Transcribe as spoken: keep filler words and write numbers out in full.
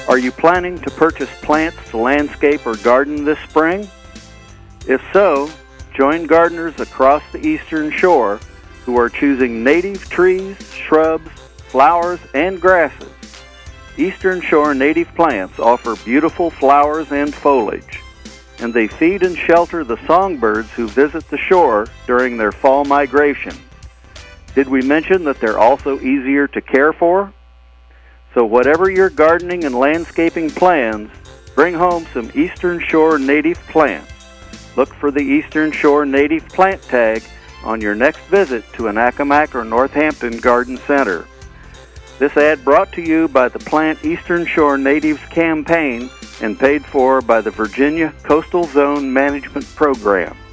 Are you planning to purchase plants to landscape or garden this spring? If so, join gardeners across the Eastern Shore who are choosing native trees, shrubs, flowers, and grasses. Eastern Shore native plants offer beautiful flowers and foliage, and they feed and shelter the songbirds who visit the shore during their fall migration. Did we mention that they're also easier to care for? So whatever your gardening and landscaping plans, bring home some Eastern Shore native plants. Look for the Eastern Shore native plant tag on your next visit to an Accomack or Northampton garden center. This ad brought to you by the Plant Eastern Shore Natives campaign and paid for by the Virginia Coastal Zone Management Program.